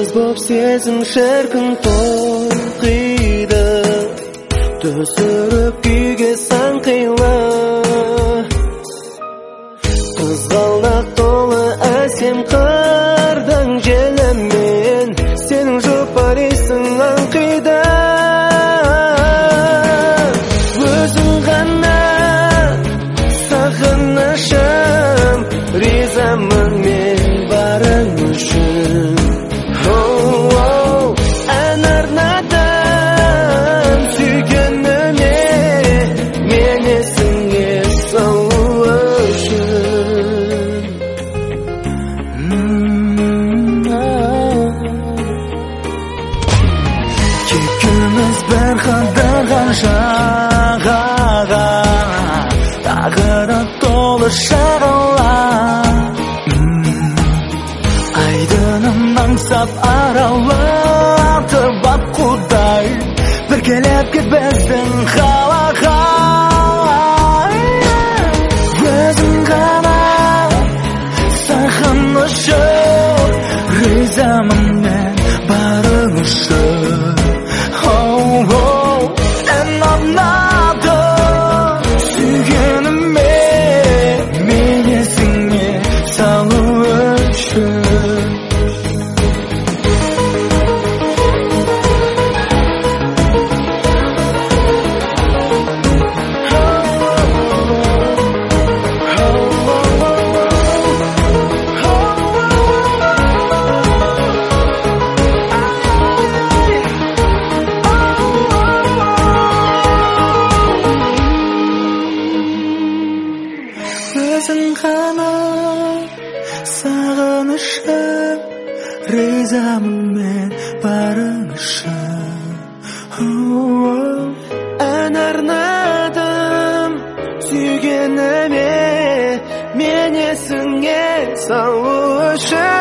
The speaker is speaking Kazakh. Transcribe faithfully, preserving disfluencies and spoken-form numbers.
bob сезім шіркін толқиды, түсіріп күйге сан қилы. Қызғалдақ толы әсем қырдың желімен, сенің жұпарисың аңқиды. Өзің ғана сағынышым, ризамын мен барың үшін. Ән арнадым сүйгеніме, мен есіңе салу үшін. Екеуміз бір қадырған жағаға, тағыра толы шағалар. Айдынын аңсап аралатып аққудай, біркелеп кет біздің қалаға. Өзің ғана сағынышым, ризамын мен барың үшін. Ән арнадым сүйгеніме, мен есіңе салу үшін. Өзің ғана сағынышым, ризамын мен барың үшін. Ән арнадым сүйгеніме, мен есіңе салу үшін.